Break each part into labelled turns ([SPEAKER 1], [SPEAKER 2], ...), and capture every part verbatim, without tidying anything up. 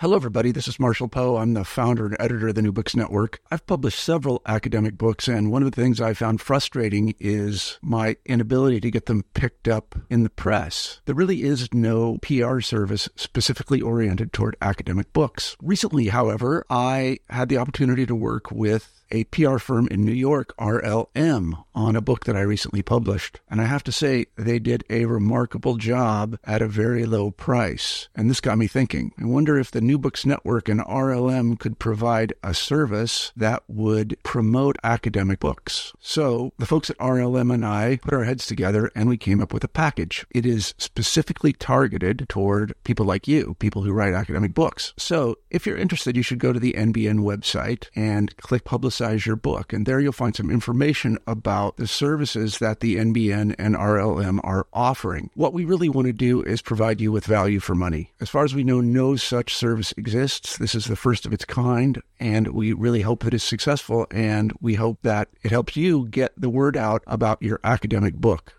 [SPEAKER 1] Hello, everybody. This is Marshall Poe. I'm the founder and editor of the New Books Network. I've published several academic books, and one of the things I found frustrating is my inability to get them picked up in the press. There really is no P R service specifically oriented toward academic books. Recently, however, I had the opportunity to work with a P R firm in New York, R L M, on a book that I recently published. And I have to say, they did a remarkable job at a very low price. And this got me thinking. I wonder if the New Books Network and R L M could provide a service that would promote academic books. So the folks at R L M and I put our heads together and we came up with a package. It is specifically targeted toward people like you, people who write academic books. So if you're interested, you should go to the N B N website and click Publicize your book. And there you'll find some information about the services that the N B N and R L M are offering. What we really want to do is provide you with value for money. As far as we know, no such service exists. This is the first of its kind, and we really hope that it's successful, and we hope that it helps you get the word out about your academic book.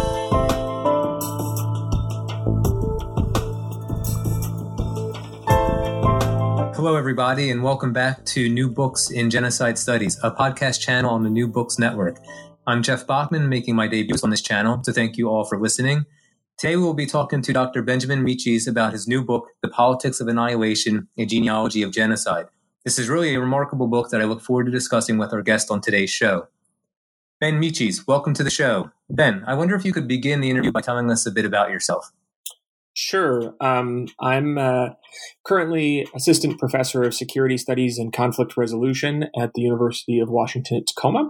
[SPEAKER 2] Hello, everybody, and welcome back to New Books in Genocide Studies, a podcast channel on the New Books Network. I'm Jeff Bachman, making my debut on this channel, so thank you all for listening. Today, we will be talking to Doctor Benjamin Michis about his new book, The Politics of Annihilation, A Genealogy of Genocide. This is really a remarkable book that I look forward to discussing with our guest on today's show. Ben Michis, welcome to the show. Ben, I wonder if you could begin the interview by telling us a bit about yourself.
[SPEAKER 3] Sure. Um, I'm uh, currently assistant professor of security studies and conflict resolution at the University of Washington at Tacoma.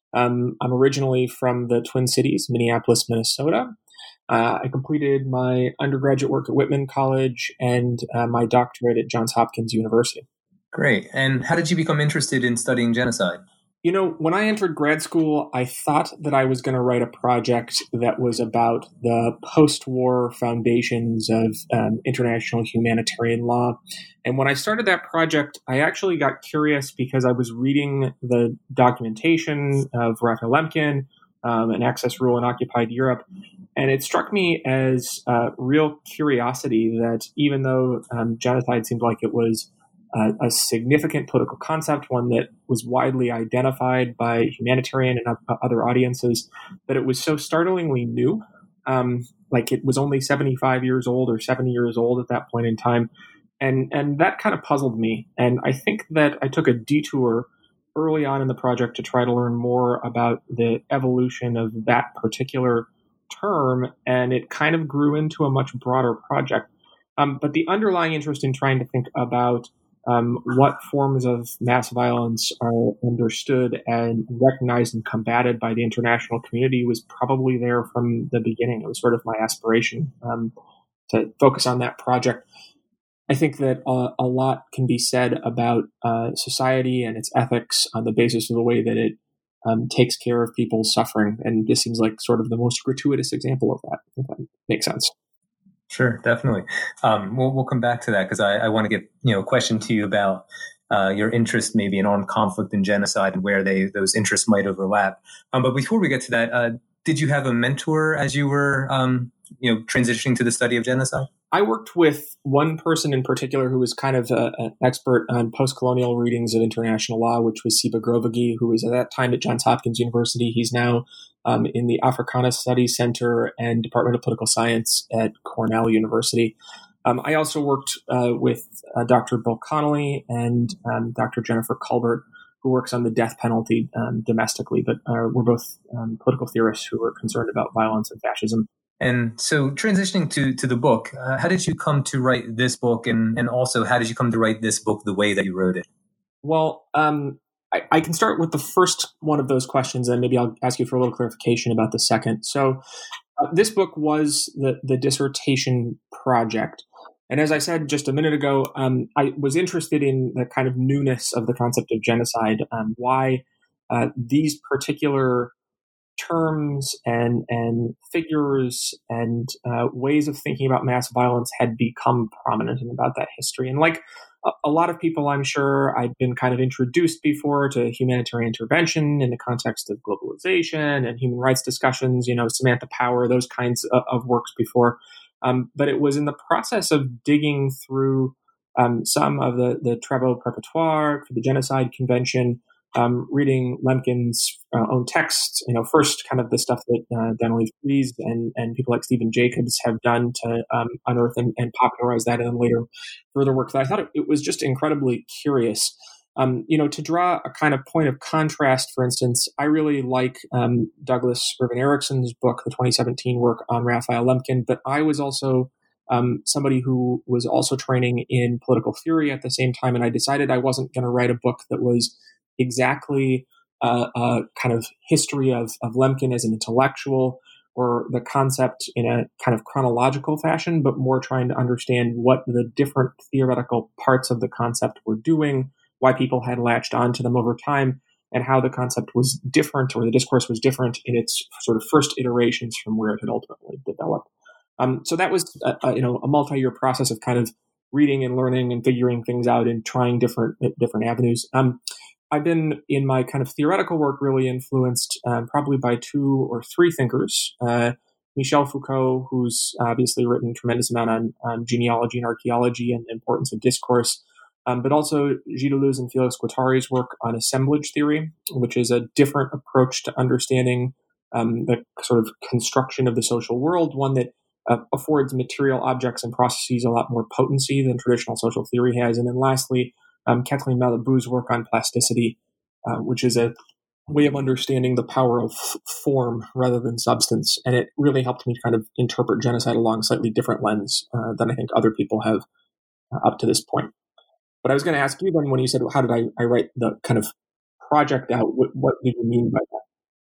[SPEAKER 3] Um, I'm originally from the Twin Cities, Minneapolis, Minnesota. Uh, I completed my undergraduate work at Whitman College and uh, my doctorate at Johns Hopkins University.
[SPEAKER 2] Great. And how did you become interested in studying genocide?
[SPEAKER 3] You know, when I entered grad school, I thought that I was going to write a project that was about the post-war foundations of um, international humanitarian law. And when I started that project, I actually got curious because I was reading the documentation of Raphael Lemkin, um, an access rule in occupied Europe. And it struck me as uh, real curiosity that even though um, genocide seemed like it was Uh, a significant political concept, one that was widely identified by humanitarian and uh, other audiences, that it was so startlingly new. Um, like it was only seventy-five years old or seventy years old at that point in time. And, and that kind of puzzled me. And I think that I took a detour early on in the project to try to learn more about the evolution of that particular term. And it kind of grew into a much broader project. Um, but the underlying interest in trying to think about Um, what forms of mass violence are understood and recognized and combated by the international community was probably there from the beginning. It was sort of my aspiration um, to focus on that project. I think that uh, a lot can be said about uh, society and its ethics on the basis of the way that it um, takes care of people's suffering. And this seems like sort of the most gratuitous example of that, if that makes sense.
[SPEAKER 2] Sure, definitely. Um, we'll we'll come back to that because I, I want to get you know a question to you about uh, your interest maybe in armed conflict and genocide and where they those interests might overlap. Um, but before we get to that, uh, did you have a mentor as you were um, you know transitioning to the study of genocide?
[SPEAKER 3] I worked with one person in particular who was kind of a, an expert on post-colonial readings of international law, which was Siba Grovegi, who was at that time at Johns Hopkins University. He's now um, in the Africana Studies Center and Department of Political Science at Cornell University. Um, I also worked uh, with uh, Doctor Bill Connolly and um, Doctor Jennifer Culbert, who works on the death penalty um, domestically, but uh, we're both um, political theorists who are concerned about violence and fascism.
[SPEAKER 2] And so transitioning to, to the book, uh, how did you come to write this book? And, and also, how did you come to write this book the way that you wrote it?
[SPEAKER 3] Well, um, I, I can start with the first one of those questions, and maybe I'll ask you for a little clarification about the second. So uh, this book was the, the dissertation project. And as I said just a minute ago, um, I was interested in the kind of newness of the concept of genocide, um, why uh, these particular terms and and figures and uh, ways of thinking about mass violence had become prominent and about that history. And like a, a lot of people, I'm sure, I'd been kind of introduced before to humanitarian intervention in the context of globalization and human rights discussions, you know, Samantha Power, those kinds of, of works before. Um, but it was in the process of digging through um, some of the, the Travaux Preparatoires for the Genocide Convention, um, reading Lemkin's uh, own texts, you know, first kind of the stuff that uh, Deneleve Fries and, and people like Stephen Jacobs have done to um, unearth and, and popularize that, and then later further work. That I thought it, it was just incredibly curious. Um, you know, to draw a kind of point of contrast, for instance, I really like um, Douglas Irvin Erickson's book, the twenty seventeen work on Raphael Lemkin, but I was also um, somebody who was also training in political theory at the same time, and I decided I wasn't going to write a book that was exactly uh, a kind of history of, of Lemkin as an intellectual or the concept in a kind of chronological fashion, but more trying to understand what the different theoretical parts of the concept were doing, why people had latched onto them over time, and how the concept was different, or the discourse was different in its sort of first iterations from where it had ultimately developed. Um, so that was a, a, you know a multi-year process of kind of reading and learning and figuring things out and trying different different avenues. Um, I've been in my kind of theoretical work really influenced um, probably by two or three thinkers. Uh, Michel Foucault, who's obviously written a tremendous amount on, on genealogy and archaeology and the importance of discourse, um, but also Gilles Deleuze and Félix Guattari's work on assemblage theory, which is a different approach to understanding um, the sort of construction of the social world, one that uh, affords material objects and processes a lot more potency than traditional social theory has. And then lastly, Um, Kathleen Malabou's work on plasticity, uh, which is a way of understanding the power of f- form rather than substance. And it really helped me kind of interpret genocide along a slightly different lens uh, than I think other people have uh, up to this point. But I was going to ask you then, when you said, how did I, I write the kind of project out? What, what did you mean by that?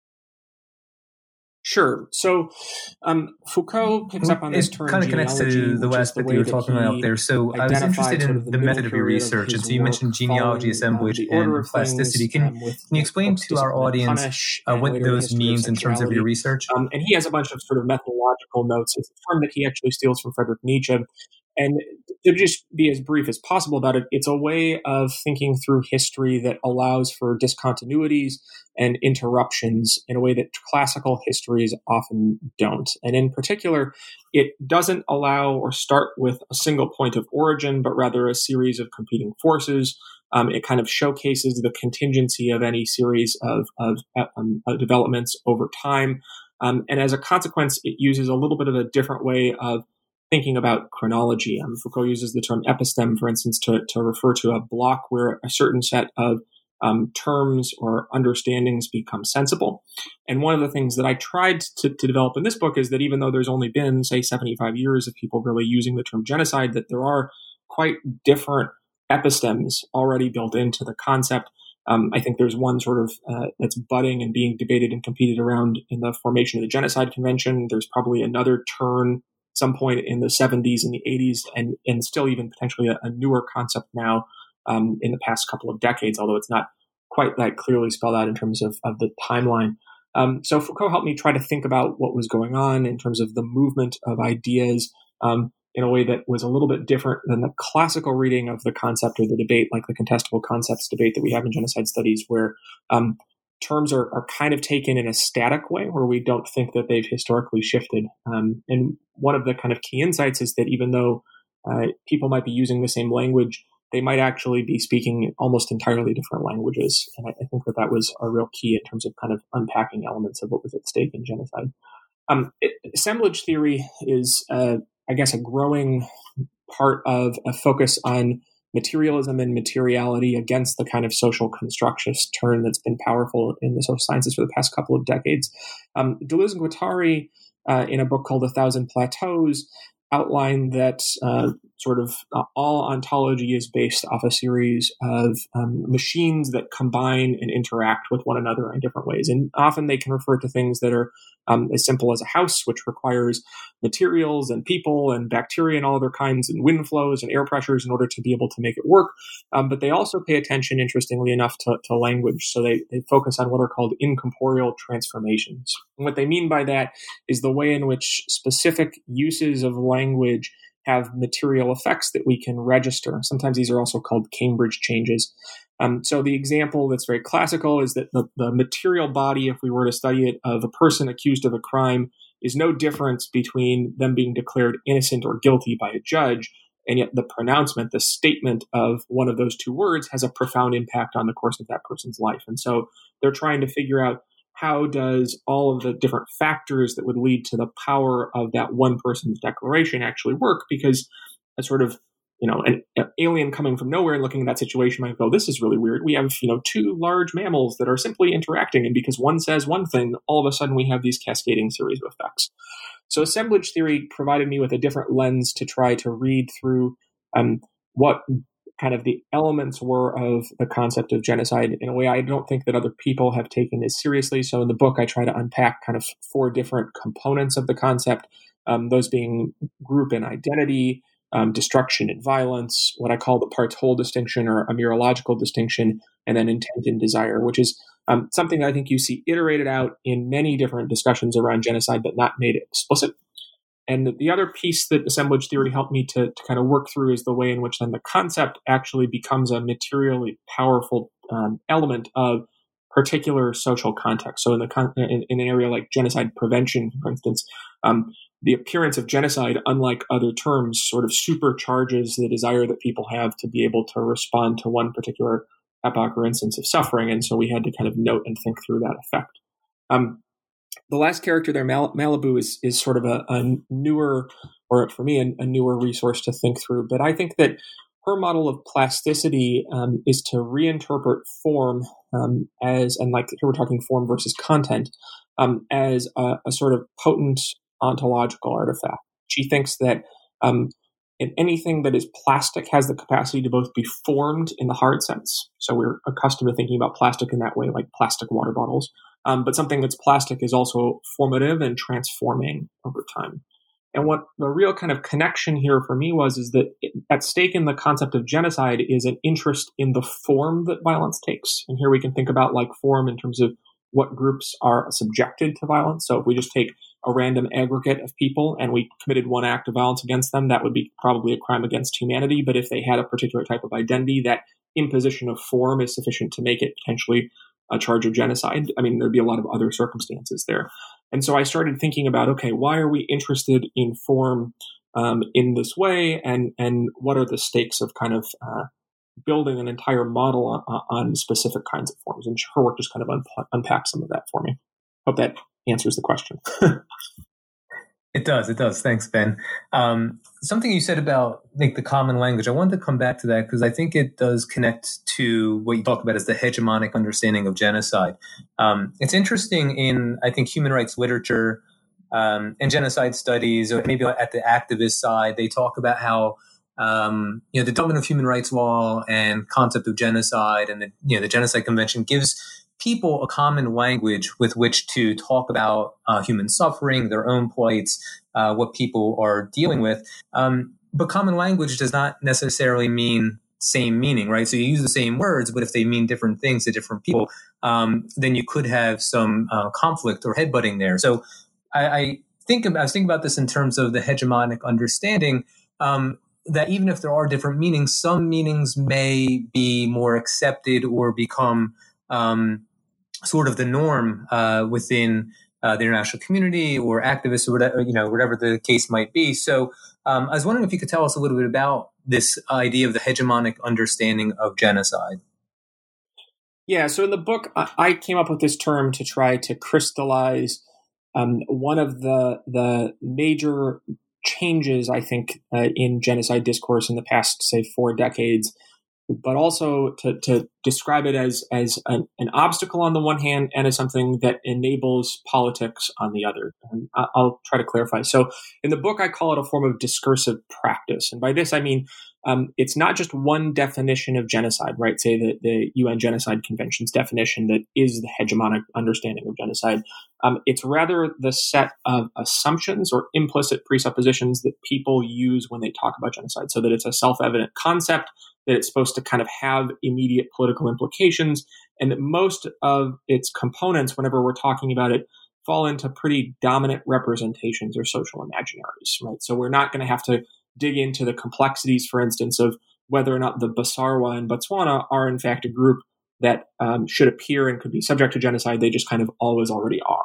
[SPEAKER 3] Sure. So um, Foucault picks up on this term.
[SPEAKER 2] It kind of connects to the aspect you were talking about there. So I was interested in sort of the method of your research. And so you mentioned genealogy, assemblage, uh, and plasticity. Can, um, can you explain to our audience uh, what those means in terms of your research?
[SPEAKER 3] Um, and he has a bunch of sort of methodological notes. It's a term that he actually steals from Friedrich Nietzsche. And to just be as brief as possible about it, it's a way of thinking through history that allows for discontinuities and interruptions in a way that classical histories often don't. And in particular, it doesn't allow or start with a single point of origin, but rather a series of competing forces. Um, it kind of showcases the contingency of any series of, of um, uh, developments over time. Um, and as a consequence, it uses a little bit of a different way of thinking about chronology. Um, Foucault uses the term episteme, for instance, to, to refer to a block where a certain set of um, terms or understandings become sensible. And one of the things that I tried to, to develop in this book is that even though there's only been, say, seventy-five years of people really using the term genocide, that there are quite different epistemes already built into the concept. Um, I think there's one sort of uh, that's budding and being debated and competed around in the formation of the Genocide Convention. There's probably another turn some point in the seventies and the eighties, and, and still even potentially a, a newer concept now um, in the past couple of decades, although it's not quite that clearly spelled out in terms of, of the timeline. Um, so Foucault helped me try to think about what was going on in terms of the movement of ideas um, in a way that was a little bit different than the classical reading of the concept or the debate, like the contestable concepts debate that we have in genocide studies, where um, terms are, are kind of taken in a static way where we don't think that they've historically shifted. Um, and one of the kind of key insights is that even though uh, people might be using the same language, they might actually be speaking almost entirely different languages. And I, I think that that was a real key in terms of kind of unpacking elements of what was at stake in genocide. Um, it, assemblage theory is, uh, I guess, a growing part of a focus on materialism and materiality against the kind of social constructionist turn that's been powerful in the social sciences for the past couple of decades. Um, Deleuze and Guattari, uh, in a book called A Thousand Plateaus, outline that uh, sort of uh, all ontology is based off a series of um, machines that combine and interact with one another in different ways. And often they can refer to things that are um, as simple as a house, which requires materials and people and bacteria and all other kinds and wind flows and air pressures in order to be able to make it work. Um, but they also pay attention, interestingly enough, to, to language. So they, they focus on what are called incorporeal transformations. And what they mean by that is the way in which specific uses of language have material effects that we can register. Sometimes these are also called Cambridge changes. Um, so the example that's very classical is that the, the material body, if we were to study it, of a person accused of a crime is no difference between them being declared innocent or guilty by a judge And yet the pronouncement, the statement of one of those two words has a profound impact on the course of that person's life. And so they're trying to figure out, how does all of the different factors that would lead to the power of that one person's declaration actually work? Because a sort of, you know, an, an alien coming from nowhere and looking at that situation might go, this is really weird. We have, you know, two large mammals that are simply interacting, and because one says one thing, all of a sudden we have these cascading series of effects. So assemblage theory provided me with a different lens to try to read through um, what kind of the elements were of the concept of genocide in a way I don't think that other people have taken as seriously. So in the book, I try to unpack kind of four different components of the concept, um, those being group and identity, um, destruction and violence, what I call the parts whole distinction or a mereological distinction, and then intent and desire, which is um, something that I think you see iterated out in many different discussions around genocide, but not made explicit. And the other piece that assemblage theory helped me to, to kind of work through is the way in which then the concept actually becomes a materially powerful um, element of particular social context. So in the con- in, in an area like genocide prevention, for instance, um, the appearance of genocide, unlike other terms, sort of supercharges the desire that people have to be able to respond to one particular epoch or instance of suffering. And so we had to kind of note and think through that effect. Um, The last character there, Mal- Malibu, is is sort of a, a newer, or for me, a, a newer resource to think through. But I think that her model of plasticity um, is to reinterpret form um, as, and like here we're talking form versus content, um, as a, a sort of potent ontological artifact. She thinks that um, in anything that is plastic has the capacity to both be formed in the hard sense. So we're accustomed to thinking about plastic in that way, like plastic water bottles. Um, but something that's plastic is also formative and transforming over time. And what the real kind of connection here for me was, is that at stake in the concept of genocide is an interest in the form that violence takes. And here we can think about like form in terms of what groups are subjected to violence. So if we just take a random aggregate of people and we committed one act of violence against them, that would be probably a crime against humanity. But if they had a particular type of identity, that imposition of form is sufficient to make it potentially a charge of genocide. I mean, there'd be a lot of other circumstances there. And so I started thinking about, okay, why are we interested in form um, in this way? And, and what are the stakes of kind of uh, building an entire model on, on specific kinds of forms? And her work just kind of un- unpacks some of that for me. Hope that answers the question.
[SPEAKER 2] It does. It does. Thanks, Ben. Um, something you said about like the common language, I wanted to come back to that because I think it does connect to what you talk about as the hegemonic understanding of genocide. Um, it's interesting in, I think, human rights literature um, and genocide studies, or maybe at the activist side, they talk about how um, you know the development of human rights law and concept of genocide and the you know the Genocide Convention gives people a common language with which to talk about uh, human suffering, their own plights, uh, what people are dealing with. Um, but common language does not necessarily mean same meaning, right? So you use the same words, but if they mean different things to different people, um, then you could have some uh, conflict or headbutting there. So I, I think about, I was thinking about this in terms of the hegemonic understanding, um, that even if there are different meanings, some meanings may be more accepted or become Um, sort of the norm uh, within uh, the international community or activists or whatever, you know, whatever the case might be. So um, I was wondering if you could tell us a little bit about this idea of the hegemonic understanding of genocide.
[SPEAKER 3] Yeah, so in the book, I came up with this term to try to crystallize um, one of the the major changes, I think, uh, in genocide discourse in the past, say, four decades, but also to, to describe it as as an, an obstacle on the one hand and as something that enables politics on the other. And I'll try to clarify. So in the book, I call it a form of discursive practice. And by this, I mean, um, it's not just one definition of genocide, right? Say the, the U N Genocide Convention's definition that is the hegemonic understanding of genocide. Um, it's rather the set of assumptions or implicit presuppositions that people use when they talk about genocide, so that it's a self-evident concept, that it's supposed to kind of have immediate political implications, and that most of its components, whenever we're talking about it, fall into pretty dominant representations or social imaginaries, right? So we're not going to have to dig into the complexities, for instance, of whether or not the Basarwa in Botswana are in fact a group that um, should appear and could be subject to genocide. They just kind of always already are.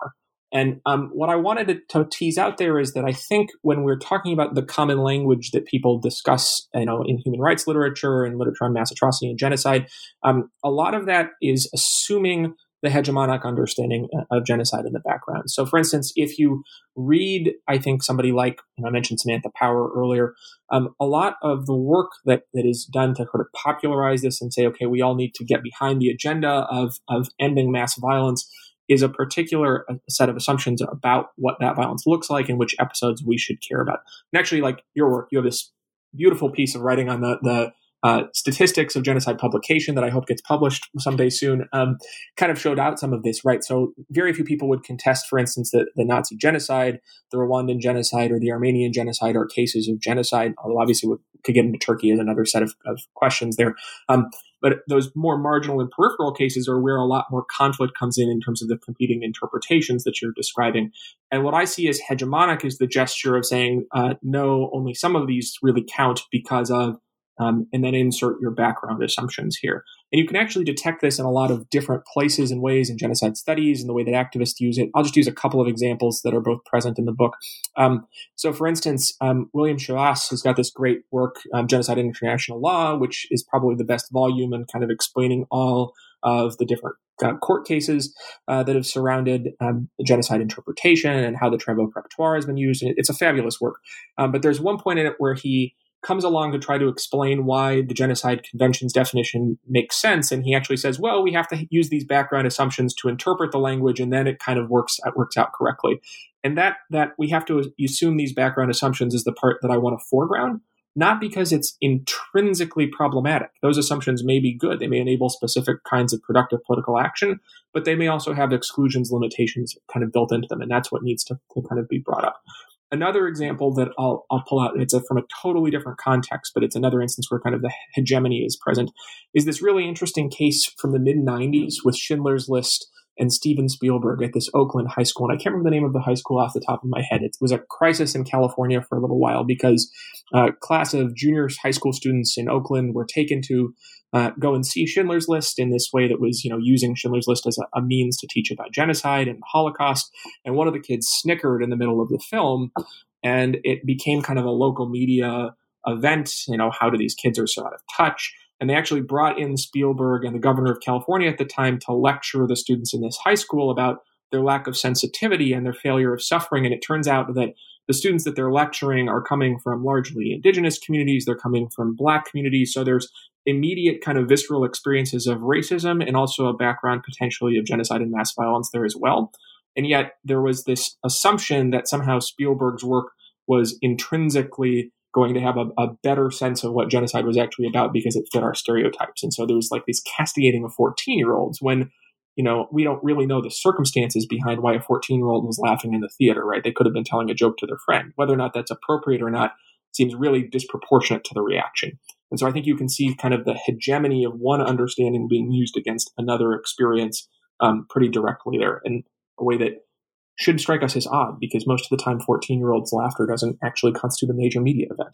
[SPEAKER 3] And um, what I wanted to, to tease out there is that I think when we're talking about the common language that people discuss, you know, in human rights literature and literature on mass atrocity and genocide, um, a lot of that is assuming the hegemonic understanding of genocide in the background. So, for instance, if you read, I think somebody like, and I mentioned Samantha Power earlier, um, a lot of the work that, that is done to sort of popularize this and say, okay, we all need to get behind the agenda of, of ending mass violence is a particular set of assumptions about what that violence looks like and which episodes we should care about. And actually, like your work, you have this beautiful piece of writing on the, the uh, statistics of genocide publication that I hope gets published someday soon, um, kind of showed out some of this, right? So very few people would contest, for instance, that the Nazi genocide, the Rwandan genocide, or the Armenian genocide are cases of genocide, although obviously we could get into Turkey as another set of, of questions there. Um, But those more marginal and peripheral cases are where a lot more conflict comes in in terms of the competing interpretations that you're describing. And what I see as hegemonic is the gesture of saying, uh, no, only some of these really count because of, um, and then insert your background assumptions here. And you can actually detect this in a lot of different places and ways in genocide studies and the way that activists use it. I'll just use a couple of examples that are both present in the book. Um, so, for instance, um, William Shiras has got this great work, um, Genocide in International Law, which is probably the best volume in kind of explaining all of the different uh, court cases uh, that have surrounded um, the genocide interpretation and how the Travaux Préparatoires has been used. And it's a fabulous work. Um, but there's one point in it where he comes along to try to explain why the Genocide Convention's definition makes sense. And he actually says, well, we have to use these background assumptions to interpret the language, and then it kind of works, it works out correctly. And that that we have to assume these background assumptions is the part that I want to foreground, not because it's intrinsically problematic. Those assumptions may be good. They may enable specific kinds of productive political action, but they may also have exclusions, limitations kind of built into them. And that's what needs to, to kind of be brought up. Another example that I'll, I'll pull out, and it's a, from a totally different context, but it's another instance where kind of the hegemony is present, is this really interesting case from the mid nineties with Schindler's List and Steven Spielberg at this Oakland high school. And I can't remember the name of the high school off the top of my head. It was a crisis in California for a little while because a class of junior high school students in Oakland were taken to uh, go and see Schindler's List in this way that was, you know, using Schindler's List as a, a means to teach about genocide and the Holocaust. And one of the kids snickered in the middle of the film, and it became kind of a local media event. You know, how do these kids are so out of touch? And they actually brought in Spielberg and the governor of California at the time to lecture the students in this high school about their lack of sensitivity and their failure of suffering. And it turns out that the students that they're lecturing are coming from largely indigenous communities. They're coming from Black communities. So there's immediate kind of visceral experiences of racism and also a background potentially of genocide and mass violence there as well. And yet there was this assumption that somehow Spielberg's work was intrinsically going to have a, a better sense of what genocide was actually about because it fit our stereotypes. And so there was like this castigating of fourteen-year-olds when, you know, we don't really know the circumstances behind why a fourteen-year-old was laughing in the theater, right? They could have been telling a joke to their friend. Whether or not that's appropriate or not seems really disproportionate to the reaction. And so I think you can see kind of the hegemony of one understanding being used against another experience um, pretty directly there in a way that should strike us as odd because most of the time fourteen-year-olds' laughter doesn't actually constitute a major media event.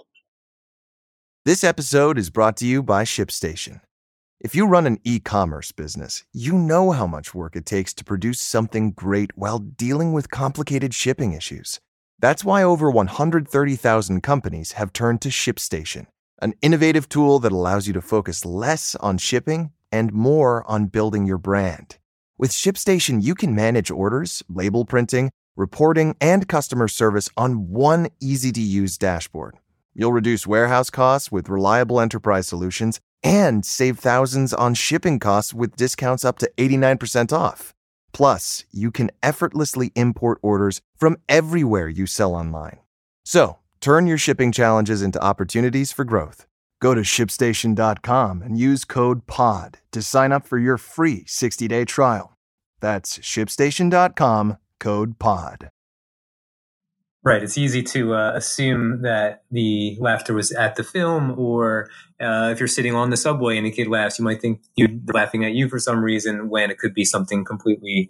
[SPEAKER 4] This episode is brought to you by ShipStation. If you run an e-commerce business, you know how much work it takes to produce something great while dealing with complicated shipping issues. That's why over one hundred thirty thousand companies have turned to ShipStation, an innovative tool that allows you to focus less on shipping and more on building your brand. With ShipStation, you can manage orders, label printing, reporting, and customer service on one easy-to-use dashboard. You'll reduce warehouse costs with reliable enterprise solutions and save thousands on shipping costs with discounts up to eighty-nine percent off. Plus, you can effortlessly import orders from everywhere you sell online. So, turn your shipping challenges into opportunities for growth. Go to ship station dot com and use code P O D to sign up for your free sixty-day trial. That's ship station dot com, code P O D.
[SPEAKER 2] Right. It's easy to uh, assume that the laughter was at the film, or uh, if you're sitting on the subway and a kid laughs, you might think you're laughing at you for some reason when it could be something completely...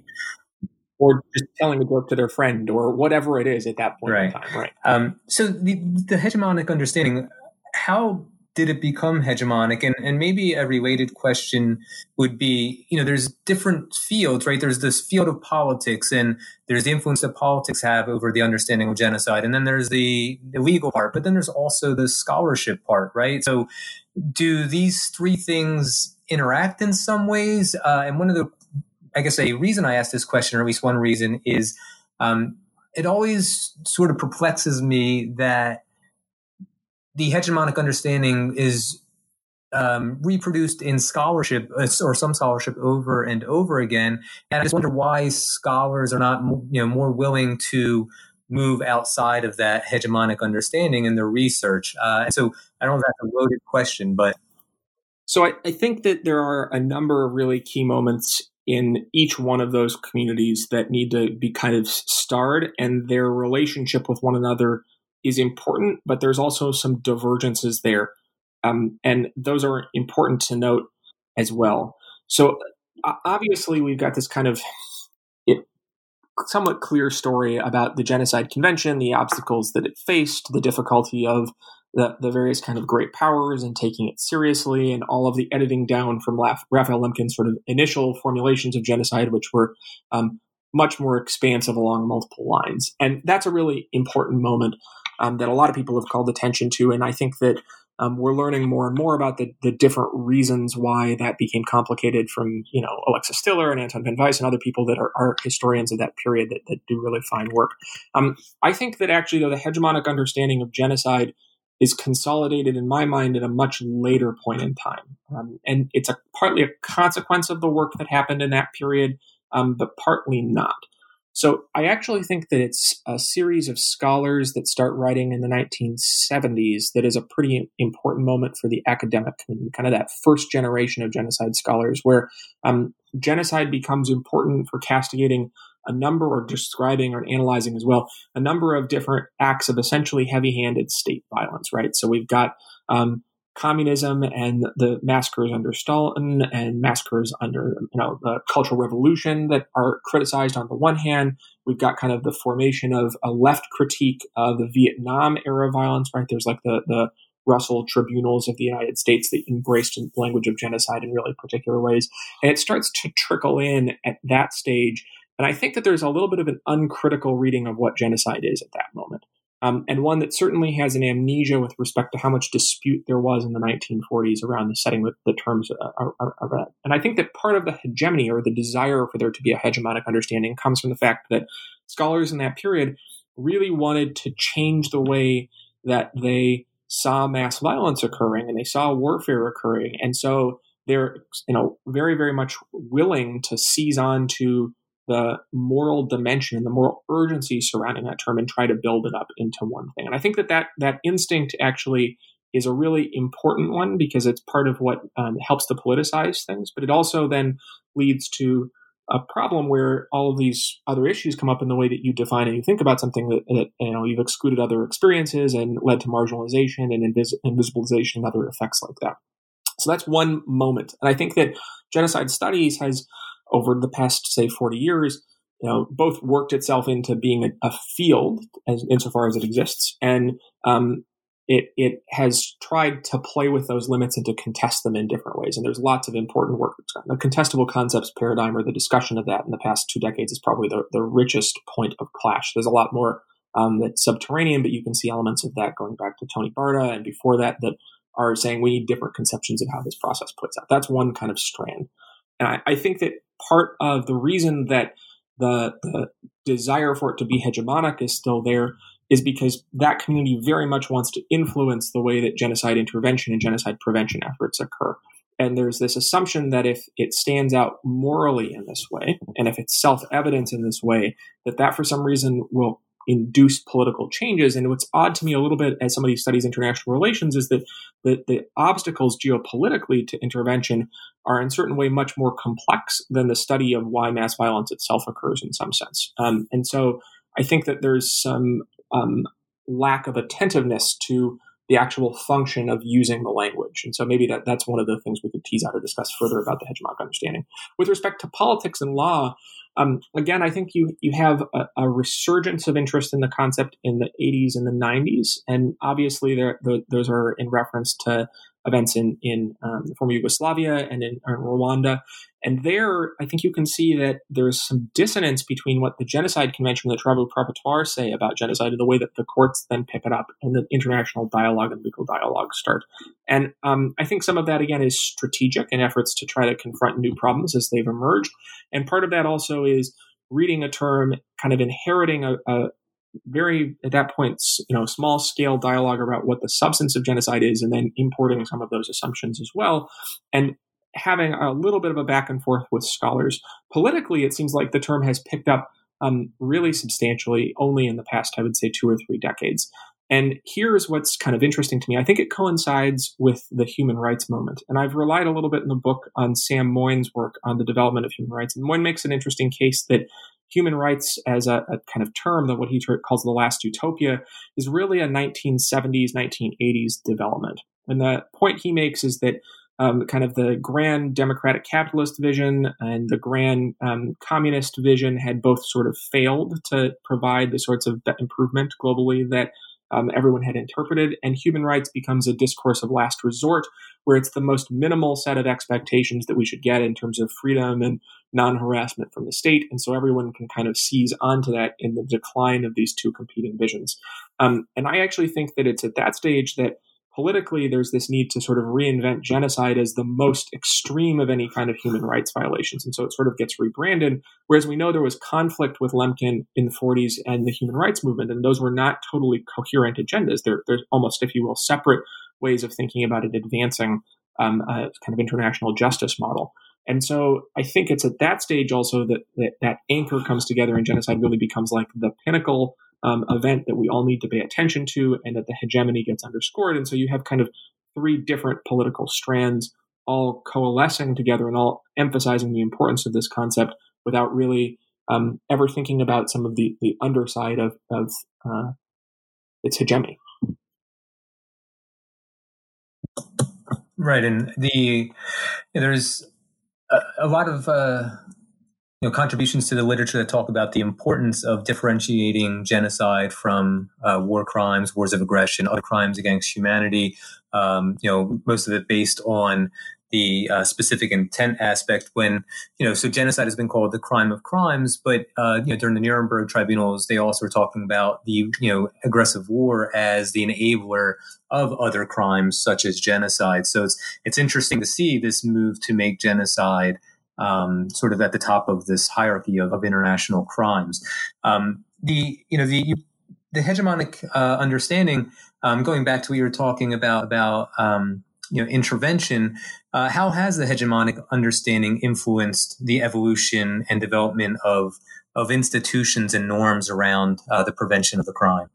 [SPEAKER 3] Or just telling a joke to their friend or whatever it is at that point
[SPEAKER 2] right.
[SPEAKER 3] in time. Right.
[SPEAKER 2] Um, so the, the hegemonic understanding, how did it become hegemonic? And, and maybe a related question would be, you know, there's different fields, right? There's this field of politics, and there's the influence that politics have over the understanding of genocide. And then there's the, the legal part, but then there's also the scholarship part, right? So do these three things interact in some ways? Uh, and one of the, I guess a reason I asked this question, or at least one reason, is um, it always sort of perplexes me that the hegemonic understanding is um, reproduced in scholarship or some scholarship over and over again. And I just wonder why scholars are not, you know, more willing to move outside of that hegemonic understanding in their research. Uh, and so I don't know if that's a loaded question, but.
[SPEAKER 3] So I, I think that there are a number of really key moments in each one of those communities that need to be kind of starred, and their relationship with one another is important, but there's also some divergences there. Um, and those are important to note as well. So uh, obviously we've got this kind of it, somewhat clear story about the Genocide Convention, the obstacles that it faced, the difficulty of the, the various kind of great powers and taking it seriously, and all of the editing down from Raphael Lemkin's sort of initial formulations of genocide, which were um, much more expansive along multiple lines. And that's a really important moment Um, that a lot of people have called attention to. And I think that um, we're learning more and more about the, the different reasons why that became complicated from, you know, Alexis Stiller and Anton van Weiss and other people that are, are historians of that period that, that do really fine work. Um, I think that actually, though, the hegemonic understanding of genocide is consolidated in my mind at a much later point in time. Um, and it's a partly a consequence of the work that happened in that period, um, but partly not. So I actually think that it's a series of scholars that start writing in the nineteen seventies that is a pretty important moment for the academic community, kind of that first generation of genocide scholars, where um, genocide becomes important for castigating a number, or describing or analyzing as well, a number of different acts of essentially heavy-handed state violence, right? So we've got um, communism and the massacres under Stalin and massacres under, you know, the Cultural Revolution that are criticized on the one hand. We've got kind of the formation of a left critique of the Vietnam era violence, right? There's like the, the Russell tribunals of the United States that embraced the language of genocide in really particular ways. And it starts to trickle in at that stage. And I think that there's a little bit of an uncritical reading of what genocide is at that moment. Um, and one that certainly has an amnesia with respect to how much dispute there was in the nineteen forties around the setting of the terms of that. And I think that part of the hegemony, or the desire for there to be a hegemonic understanding, comes from the fact that scholars in that period really wanted to change the way that they saw mass violence occurring and they saw warfare occurring. And so they're, you know, very, very much willing to seize on to the moral dimension and the moral urgency surrounding that term and try to build it up into one thing. And I think that that, that instinct actually is a really important one, because it's part of what um, helps to politicize things, but it also then leads to a problem where all of these other issues come up in the way that you define and you think about something that, that you know, you've excluded other experiences and led to marginalization and invis- invisibilization and other effects like that. So that's one moment. And I think that genocide studies has, over the past, say, forty years, you know, both worked itself into being a, a field as insofar as it exists, and um, it it has tried to play with those limits and to contest them in different ways. And there's lots of important work that's done. The contestable concepts paradigm, or the discussion of that in the past two decades, is probably the, the richest point of clash. There's a lot more um, that's subterranean, but you can see elements of that going back to Tony Barta and before that that are saying we need different conceptions of how this process plays out. That's one kind of strand. And I, I think that part of the reason that the, the desire for it to be hegemonic is still there is because that community very much wants to influence the way that genocide intervention and genocide prevention efforts occur. And there's this assumption that if it stands out morally in this way, and if it's self-evident in this way, that that for some reason will induce political changes. And what's odd to me a little bit as somebody who studies international relations is that the, the obstacles geopolitically to intervention are in certain way much more complex than the study of why mass violence itself occurs in some sense. Um, and so I think that there's some um, lack of attentiveness to the actual function of using the language. And so maybe that, that's one of the things we could tease out or discuss further about the hegemonic understanding. With respect to politics and law, um, again, I think you you have a, a resurgence of interest in the concept in the eighties and the nineties. And obviously there, the, those are in reference to events in, in um, the former Yugoslavia and in, in Rwanda. And there, I think you can see that there's some dissonance between what the Genocide Convention and the Travaux Préparatoires say about genocide and the way that the courts then pick it up and the international dialogue and legal dialogue start. And um, I think some of that, again, is strategic in efforts to try to confront new problems as they've emerged. And part of that also is reading a term, kind of inheriting a, a very, at that point, you know, small scale dialogue about what the substance of genocide is, and then importing some of those assumptions as well, and having a little bit of a back and forth with scholars. Politically, it seems like the term has picked up um, really substantially only in the past, I would say, two or three decades. And here's what's kind of interesting to me. I think it coincides with the human rights movement. And I've relied a little bit in the book on Sam Moyn's work on the development of human rights. And Moyn makes an interesting case that human rights as a, a kind of term, that what he calls the last utopia, is really a nineteen seventies, nineteen eighties development. And the point he makes is that um, kind of the grand democratic capitalist vision and the grand um, communist vision had both sort of failed to provide the sorts of improvement globally that Um, everyone had interpreted, and human rights becomes a discourse of last resort, where it's the most minimal set of expectations that we should get in terms of freedom and non-harassment from the state. And so everyone can kind of seize onto that in the decline of these two competing visions. Um, and I actually think that it's at that stage that politically there's this need to sort of reinvent genocide as the most extreme of any kind of human rights violations. And so it sort of gets rebranded, whereas we know there was conflict with Lemkin in the forties and the human rights movement, and those were not totally coherent agendas. They're, they're almost, if you will, separate ways of thinking about it, advancing um, a kind of international justice model. And so I think it's at that stage also that that, that anchor comes together, and genocide really becomes like the pinnacle Um, event that we all need to pay attention to, and that the hegemony gets underscored. And so you have kind of three different political strands all coalescing together and all emphasizing the importance of this concept without really um, ever thinking about some of the, the underside of, of uh, its hegemony.
[SPEAKER 2] Right. And the there's a, a lot of uh You know, contributions to the literature that talk about the importance of differentiating genocide from uh, war crimes, wars of aggression, other crimes against humanity. Um, you know, most of it based on the uh, specific intent aspect. When you know, so genocide has been called the crime of crimes, but uh, you know, during the Nuremberg tribunals, they also were talking about the you know aggressive war as the enabler of other crimes such as genocide. So it's it's interesting to see this move to make genocide Um, sort of at the top of this hierarchy of, of international crimes. Um, the you know the the hegemonic uh, understanding, um, going back to what you were talking about about um, you know intervention. Uh, how has the hegemonic understanding influenced the evolution and development of of institutions and norms around uh, the prevention of the crime?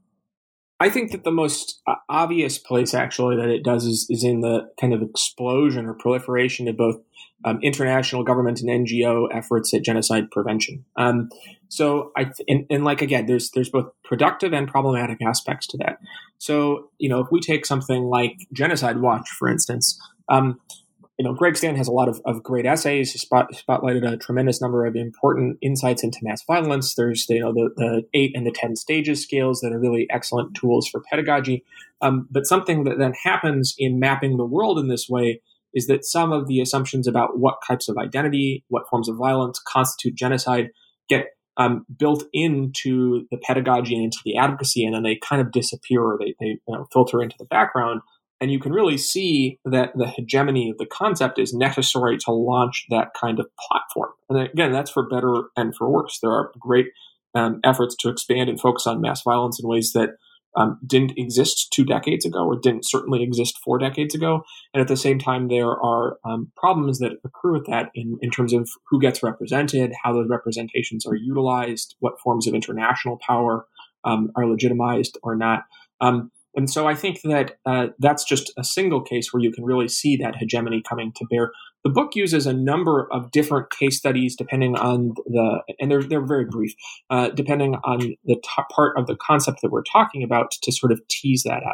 [SPEAKER 3] I think that the most uh, obvious place actually that it does is, is in the kind of explosion or proliferation of both um, international government and N G O efforts at genocide prevention. Um, so I th- and, and like again, there's there's both productive and problematic aspects to that. So you know, if we take something like Genocide Watch, for instance. Um, You know, Greg Stan has a lot of, of great essays. He spot, spotlighted a tremendous number of important insights into mass violence. There's, you know, the, the eight and the ten stages scales that are really excellent tools for pedagogy. Um, but something that then happens in mapping the world in this way is that some of the assumptions about what types of identity, what forms of violence constitute genocide get um, built into the pedagogy and into the advocacy, and then they kind of disappear or they, they you know, filter into the background. And you can really see that the hegemony of the concept is necessary to launch that kind of platform. And again, that's for better and for worse. There are great um, efforts to expand and focus on mass violence in ways that um, didn't exist two decades ago or didn't certainly exist four decades ago. And at the same time, there are um, problems that accrue with that in, in terms of who gets represented, how those representations are utilized, what forms of international power um, are legitimized or not. Um, And so I think that uh, that's just a single case where you can really see that hegemony coming to bear. The book uses a number of different case studies depending on the, and they're they're very brief, uh, depending on the top part of the concept that we're talking about to sort of tease that out.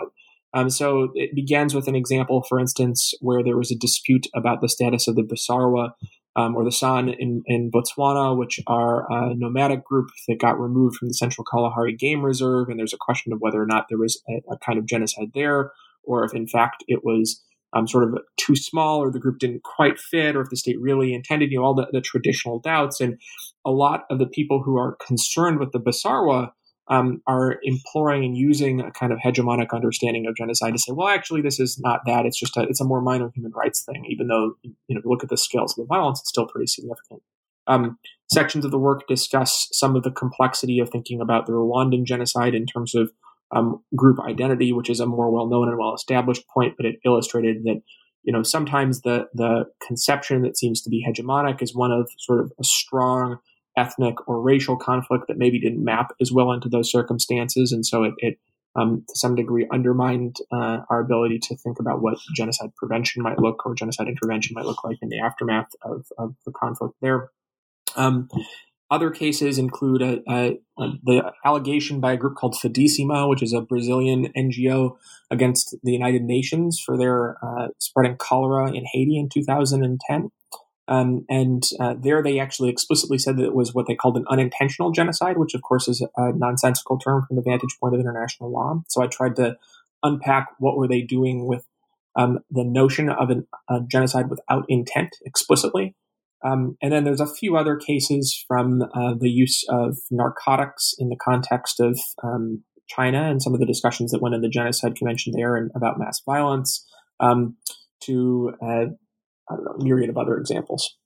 [SPEAKER 3] Um, so it begins with an example, for instance, where there was a dispute about the status of the Bisarwa um, or the San in, in Botswana, which are a nomadic group that got removed from the Central Kalahari Game Reserve. And there's a question of whether or not there was a, a kind of genocide there, or if in fact it was um, sort of too small, or the group didn't quite fit, or if the state really intended, you know, all the, the traditional doubts. And a lot of the people who are concerned with the Bisarwa Um, are imploring and using a kind of hegemonic understanding of genocide to say, well, actually, this is not that. It's just a, it's a more minor human rights thing, even though, you know, if you look at the scales of the violence, it's still pretty significant. Um, sections of the work discuss some of the complexity of thinking about the Rwandan genocide in terms of um, group identity, which is a more well-known and well-established point, but it illustrated that, you know, sometimes the the conception that seems to be hegemonic is one of sort of a strong ethnic or racial conflict that maybe didn't map as well into those circumstances. And so it, it um, to some degree undermined uh, our ability to think about what genocide prevention might look or genocide intervention might look like in the aftermath of, of the conflict there. Um, other cases include a, a, a, the allegation by a group called Fedissima, which is a Brazilian N G O against the United Nations for their uh, spreading cholera in Haiti in two thousand ten. Um, and uh, there they actually explicitly said that it was what they called an unintentional genocide, which of course is a nonsensical term from the vantage point of international law. So I tried to unpack what were they doing with um, the notion of an, a genocide without intent explicitly. Um, and then there's a few other cases from uh, the use of narcotics in the context of um, China and some of the discussions that went in the Genocide Convention there and about mass violence um, to uh, I don't know, a myriad of other examples.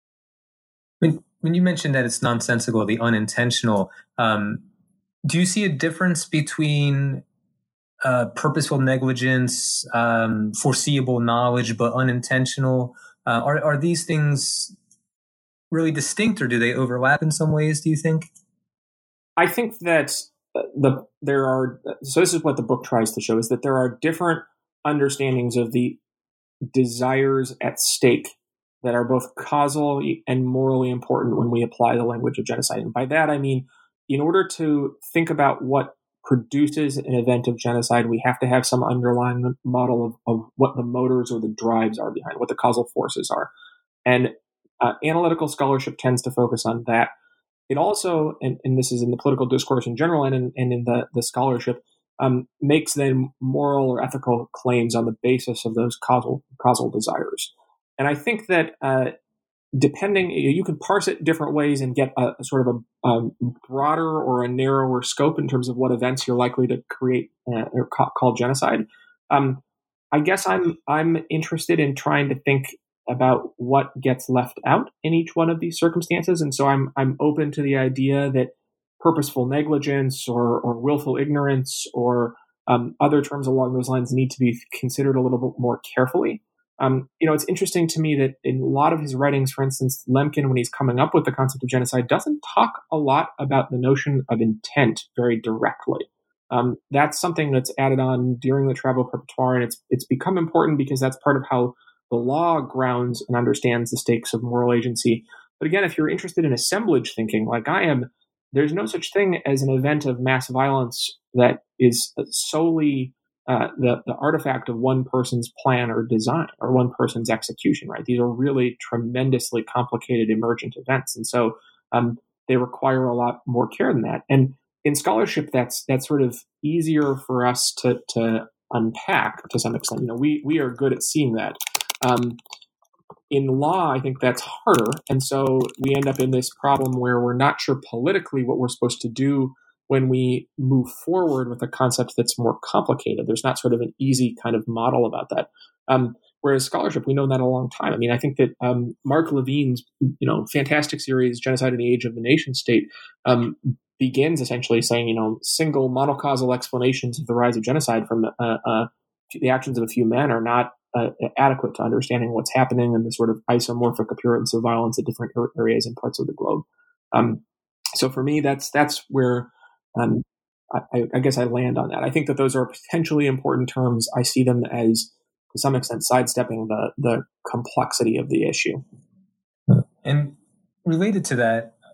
[SPEAKER 2] When, when you mentioned that it's nonsensical, the unintentional, um, do you see a difference between uh, purposeful negligence, um, foreseeable knowledge, but unintentional? Uh, are, are these things really distinct, or do they overlap in some ways, do you think?
[SPEAKER 3] I think that the there are, so this is what the book tries to show, is that there are different understandings of the desires at stake that are both causal and morally important when we apply the language of genocide. And by that, I mean, in order to think about what produces an event of genocide, we have to have some underlying model of, of what the motors or the drives are behind, what the causal forces are. And uh, analytical scholarship tends to focus on that. It also, and, and this is in the political discourse in general and in, and in the, the scholarship, Um, makes then moral or ethical claims on the basis of those causal causal desires. And I think that uh, depending, you can parse it different ways and get a, a sort of a, a broader or a narrower scope in terms of what events you're likely to create uh, or ca- call genocide. Um, I guess I'm I'm interested in trying to think about what gets left out in each one of these circumstances, and so I'm I'm open to the idea that purposeful negligence or, or willful ignorance or um, other terms along those lines need to be considered a little bit more carefully. Um, you know, it's interesting to me that in a lot of his writings, for instance, Lemkin, when he's coming up with the concept of genocide, doesn't talk a lot about the notion of intent very directly. Um, that's something that's added on during the Travaux Preparatoires, and it's it's become important because that's part of how the law grounds and understands the stakes of moral agency. But again, if you're interested in assemblage thinking, like I am, there's no such thing as an event of mass violence that is solely uh, the, the artifact of one person's plan or design or one person's execution, right? These are really tremendously complicated emergent events. And so um, they require a lot more care than that. And in scholarship, that's that's sort of easier for us to, to unpack to some extent. You know, we, we are good at seeing that. Um, In law, I think that's harder. And so we end up in this problem where we're not sure politically what we're supposed to do when we move forward with a concept that's more complicated. There's not sort of an easy kind of model about that. Um, whereas scholarship, we know that a long time. I mean, I think that um, Mark Levine's, you know, fantastic series, Genocide in the Age of the Nation State, um, begins essentially saying, you know, single monocausal explanations of the rise of genocide from uh, uh, the actions of a few men are not Uh, adequate to understanding what's happening and the sort of isomorphic appearance of violence at different areas and parts of the globe. Um, so for me, that's that's where um, I, I guess I land on that. I think that those are potentially important terms. I see them as, to some extent, sidestepping the the complexity of the issue.
[SPEAKER 2] And related to that,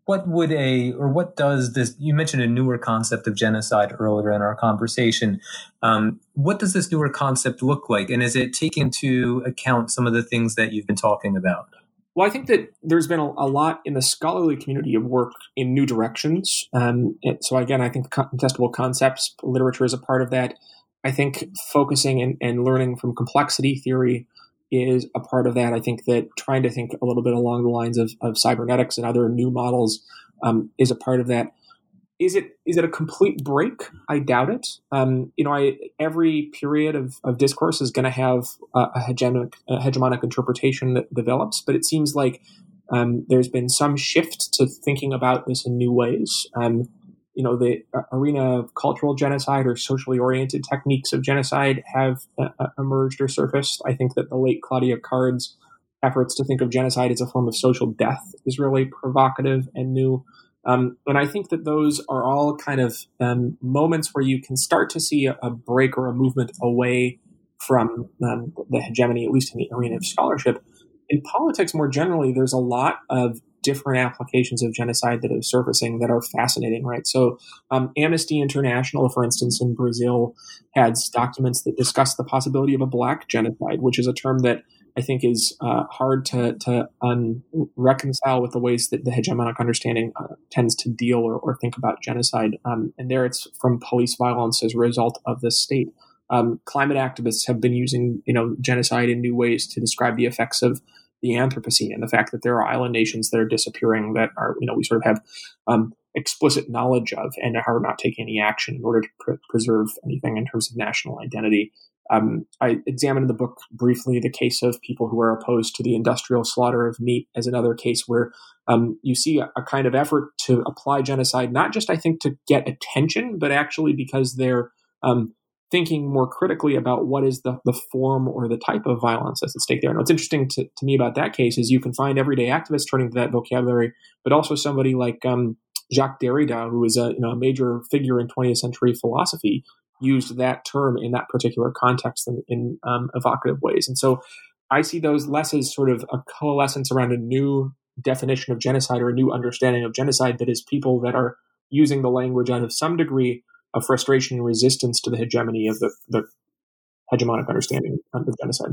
[SPEAKER 2] what would a, or what does this, you mentioned a newer concept of genocide earlier in our conversation. Um, what does this newer concept look like? And is it taking into account some of the things that you've been talking about?
[SPEAKER 3] Well, I think that there's been a, a lot in the scholarly community of work in new directions. Um, it, so again, I think contestable concepts, literature is a part of that. I think focusing and, and learning from complexity theory is a part of that. I think that trying to think a little bit along the lines of, of cybernetics and other new models um, is a part of that. Is it is it a complete break? I doubt it. Um, you know, I, every period of, of discourse is going to have a, a, hegemonic, a hegemonic interpretation that develops, but it seems like um, there's been some shift to thinking about this in new ways. Um, you know, the arena of cultural genocide or socially oriented techniques of genocide have uh, emerged or surfaced. I think that the late Claudia Card's efforts to think of genocide as a form of social death is really provocative and new. Um, and I think that those are all kind of um, moments where you can start to see a, a break or a movement away from um, the hegemony, at least in the arena of scholarship. In politics more generally, there's a lot of different applications of genocide that are surfacing that are fascinating, right? So um, Amnesty International, for instance, in Brazil, has documents that discuss the possibility of a black genocide, which is a term that I think is uh, hard to, to un- reconcile with the ways that the hegemonic understanding uh, tends to deal or, or think about genocide. Um, and there it's from police violence as a result of the state. Um, climate activists have been using, you know, genocide in new ways to describe the effects of the Anthropocene and the fact that there are island nations that are disappearing that are, you know, we sort of have um, explicit knowledge of and are not taking any action in order to pr- preserve anything in terms of national identity. Um, I examined in the book briefly the case of people who are opposed to the industrial slaughter of meat as another case where um, you see a, a kind of effort to apply genocide, not just, I think, to get attention, but actually because they're um, thinking more critically about what is the, the form or the type of violence that's at stake there. And what's interesting to, to me about that case is you can find everyday activists turning to that vocabulary, but also somebody like um, Jacques Derrida, who is a, you know, a major figure in twentieth century philosophy, used that term in that particular context in, in um, evocative ways. And so I see those less as sort of a coalescence around a new definition of genocide or a new understanding of genocide that is people that are using the language out of some degree of frustration and resistance to the hegemony of the, the hegemonic understanding of genocide.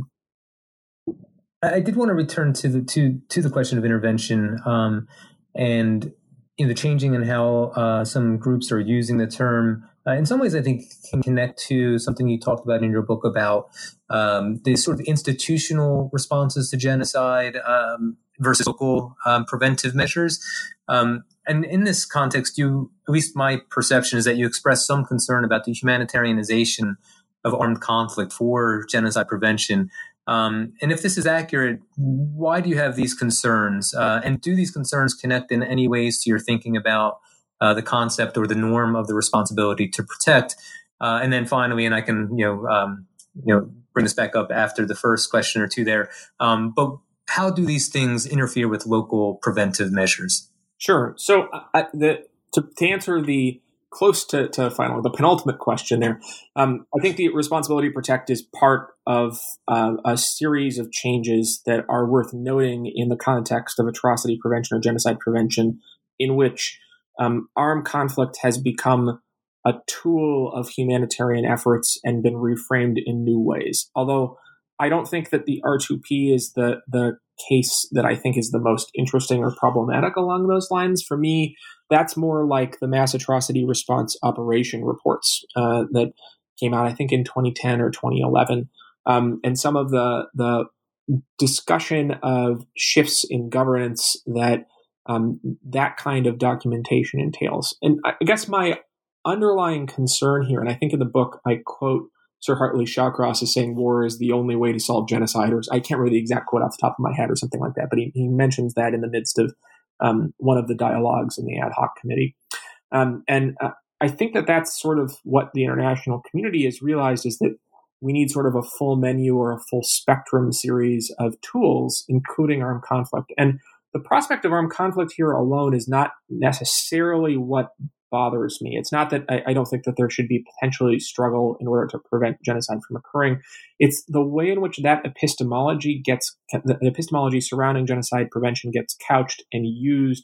[SPEAKER 2] I did want to return to the to to the question of intervention um, and you know, the changing in how uh, some groups are using the term. Uh, in some ways, I think can connect to something you talked about in your book about um, the sort of institutional responses to genocide um, versus local um, preventive measures. Um, and in this context, you, at least my perception is that you express some concern about the humanitarianization of armed conflict for genocide prevention. Um, and if this is accurate, why do you have these concerns? Uh, and do these concerns connect in any ways to your thinking about uh, the concept or the norm of the responsibility to protect? Uh, and then finally, and I can you know um, you know bring this back up after the first question or two there. Um, but how do these things interfere with local preventive measures?
[SPEAKER 3] Sure. So uh, the, to, to answer the close to, to final, the penultimate question there, um, I think the responsibility to protect is part of uh, a series of changes that are worth noting in the context of atrocity prevention or genocide prevention, in which um, armed conflict has become a tool of humanitarian efforts and been reframed in new ways. Although I don't think that the R two P is the the case that I think is the most interesting or problematic along those lines. For me, that's more like the mass atrocity response operation reports uh, that came out, I think, in twenty ten or twenty eleven. Um, and some of the the discussion of shifts in governance that um, that kind of documentation entails. And I guess my underlying concern here, and I think in the book I quote Sir Hartley Shawcross as saying war is the only way to solve genocide, or I can't remember the exact quote off the top of my head or something like that, but he, he mentions that in the midst of um, one of the dialogues in the ad hoc committee. Um, and uh, I think that that's sort of what the international community has realized, is that we need sort of a full menu or a full spectrum series of tools, including armed conflict. And the prospect of armed conflict here alone is not necessarily what bothers me. It's not that I, I don't think that there should be potentially struggle in order to prevent genocide from occurring. It's the way in which that epistemology gets, the epistemology surrounding genocide prevention gets couched and used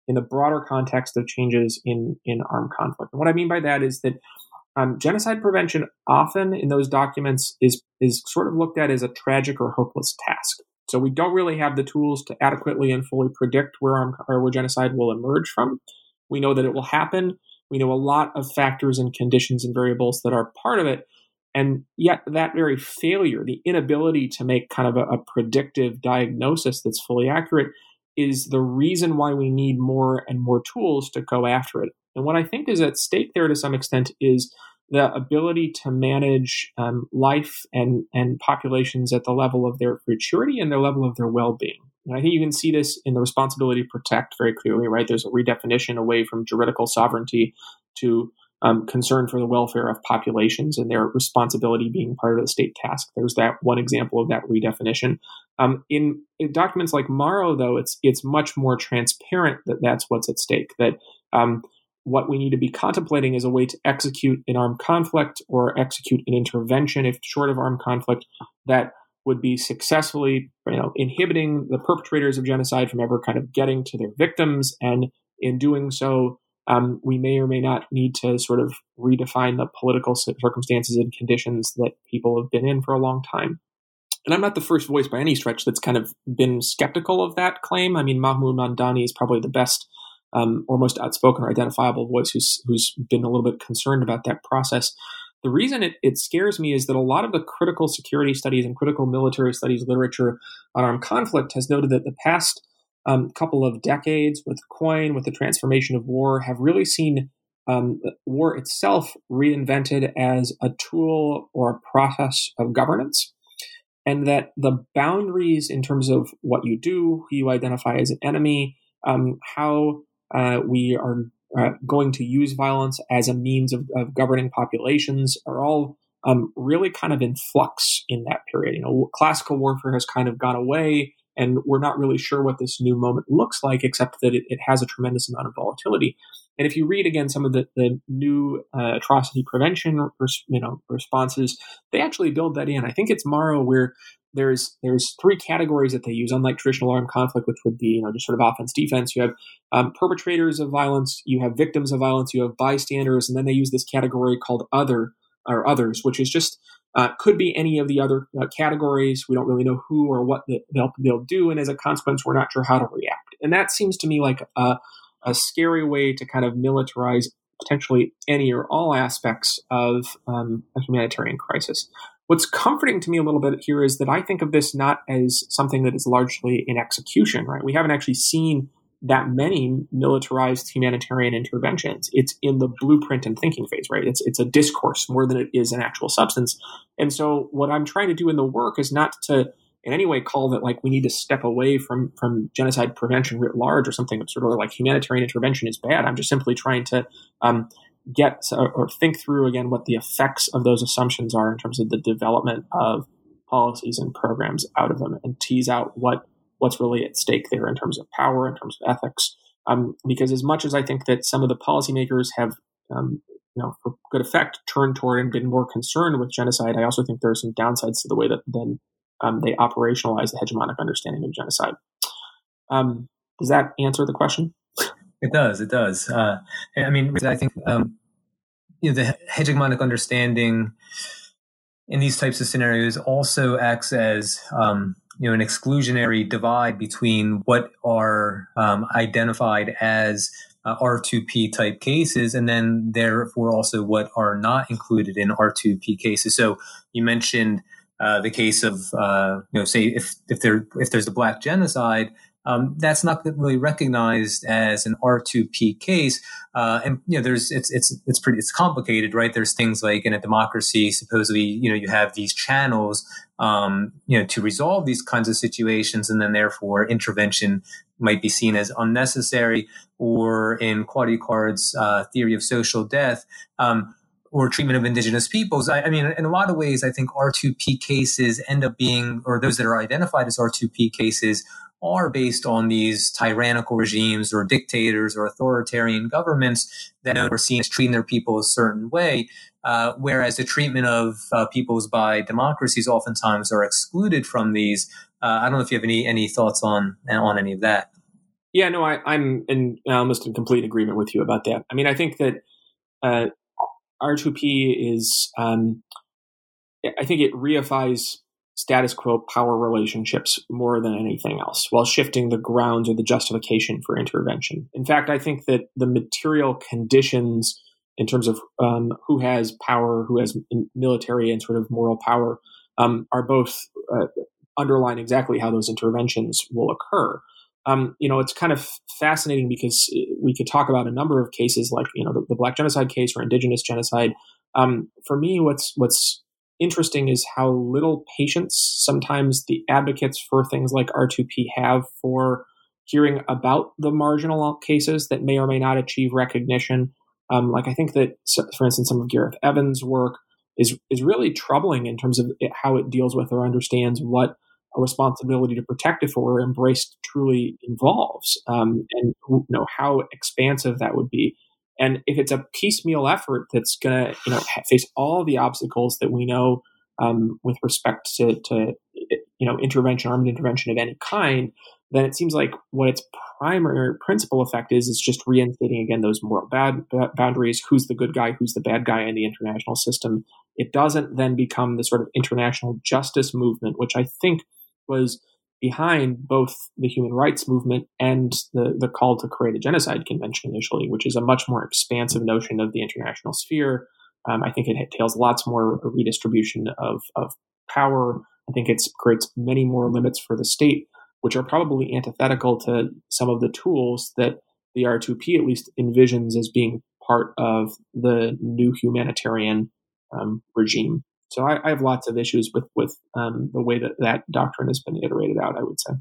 [SPEAKER 3] in the broader context of changes in, in armed conflict. And what I mean by that is that um, genocide prevention often in those documents is, is sort of looked at as a tragic or hopeless task. So we don't really have the tools to adequately and fully predict where, armed, or where genocide will emerge from. We know that it will happen. We know a lot of factors and conditions and variables that are part of it. And yet that very failure, the inability to make kind of a, a predictive diagnosis that's fully accurate, is the reason why we need more and more tools to go after it. And what I think is at stake there to some extent is the ability to manage um, life and, and populations at the level of their maturity and their level of their well-being. And I think you can see this in the responsibility to protect very clearly, right? There's a redefinition away from juridical sovereignty to um, concern for the welfare of populations and their responsibility being part of the state task. There's that one example of that redefinition. Um, in, in documents like Morrow, though, it's it's much more transparent that that's what's at stake, that um, what we need to be contemplating is a way to execute an armed conflict or execute an intervention, if short of armed conflict, that would be successfully, you know, inhibiting the perpetrators of genocide from ever kind of getting to their victims. And in doing so, um, we may or may not need to sort of redefine the political circumstances and conditions that people have been in for a long time. And I'm not the first voice by any stretch that's kind of been skeptical of that claim. I mean, Mahmoud Mamdani is probably the best um, or most outspoken or identifiable voice who's who's been a little bit concerned about that process. The reason it, it scares me is that a lot of the critical security studies and critical military studies literature on armed conflict has noted that the past um, couple of decades with coin, with the transformation of war, have really seen um, war itself reinvented as a tool or a process of governance, and that the boundaries in terms of what you do, who you identify as an enemy, um, how uh, we are Uh, going to use violence as a means of, of governing populations are all um, really kind of in flux in that period. You know, classical warfare has kind of gone away, and we're not really sure what this new moment looks like, except that it, it has a tremendous amount of volatility. And if you read again some of the, the new uh, atrocity prevention res- you know, responses, they actually build that in. I think it's Morrow where There's there's three categories that they use, unlike traditional armed conflict, which would be, you know, just sort of offense, defense. You have um, perpetrators of violence, you have victims of violence, you have bystanders, and then they use this category called other or others, which is just uh, could be any of the other uh, categories. We don't really know who or what they'll they'll do, and as a consequence, we're not sure how to react. And that seems to me like a, a scary way to kind of militarize potentially any or all aspects of um, a humanitarian crisis. What's comforting to me a little bit here is that I think of this not as something that is largely in execution, right? We haven't actually seen that many militarized humanitarian interventions. It's in the blueprint and thinking phase, right? It's it's a discourse more than it is an actual substance. And so what I'm trying to do in the work is not to in any way call that like we need to step away from, from genocide prevention writ large or something that's sort of like humanitarian intervention is bad. I'm just simply trying to um, get or think through again what the effects of those assumptions are in terms of the development of policies and programs out of them, and tease out what what's really at stake there in terms of power, in terms of ethics. Um, because as much as I think that some of the policymakers have, um, you know, for good effect, turned toward and been more concerned with genocide, I also think there are some downsides to the way that then um, they operationalize the hegemonic understanding of genocide. Um, does that answer the question?
[SPEAKER 2] It does. It does. Uh, I mean, I think um, you know, the hegemonic understanding in these types of scenarios also acts as um, you know an exclusionary divide between what are um, identified as uh, R two P type cases, and then therefore also what are not included in R two P cases. So you mentioned uh, the case of uh, you know, say if if there if there's a Black genocide. Um, that's not really recognized as an R two P case, uh, and you know, there's it's it's it's pretty it's complicated, right? There's things like in a democracy, supposedly, you know, you have these channels, um, you know, to resolve these kinds of situations, and then therefore intervention might be seen as unnecessary. Or in Claudia Card's uh, theory of social death, um, or treatment of indigenous peoples. I, I mean, in a lot of ways, I think R two P cases end up being, or those that are identified as R two P cases, are based on these tyrannical regimes or dictators or authoritarian governments that are seen as treating their people a certain way, uh, whereas the treatment of uh, peoples by democracies oftentimes are excluded from these. Uh, I don't know if you have any any thoughts on on any of that.
[SPEAKER 3] Yeah, no, I, I'm in almost in complete agreement with you about that. I mean, I think that uh, R two P is, um, I think it reifies status quo power relationships more than anything else, while shifting the grounds or the justification for intervention. In fact, I think that the material conditions in terms of um, who has power, who has military and sort of moral power, um, are both uh, underline exactly how those interventions will occur. Um, you know, it's kind of fascinating because we could talk about a number of cases like, you know, the, the Black genocide case or indigenous genocide. Um, for me, what's what's interesting is how little patience sometimes the advocates for things like R two P have for hearing about the marginal cases that may or may not achieve recognition. Um, like I think that, for instance, some of Gareth Evans' work is is really troubling in terms of it, how it deals with or understands what a responsibility to protect if it were embraced truly involves, um, and you know how expansive that would be. And if it's a piecemeal effort that's going to you know face all the obstacles that we know um, with respect to, to you know intervention, armed intervention of any kind, then it seems like what its primary principal effect is is just reinstating again those moral bad, bad boundaries. Who's the good guy? Who's the bad guy in the international system? It doesn't then become the sort of international justice movement, which I think was behind both the human rights movement and the, the call to create a genocide convention initially, which is a much more expansive notion of the international sphere. Um, I think it entails lots more redistribution of, of power. I think it creates many more limits for the state, which are probably antithetical to some of the tools that the R two P at least envisions as being part of the new humanitarian um, regime. So I, I have lots of issues with with um, the way that that doctrine has been iterated out, I would say.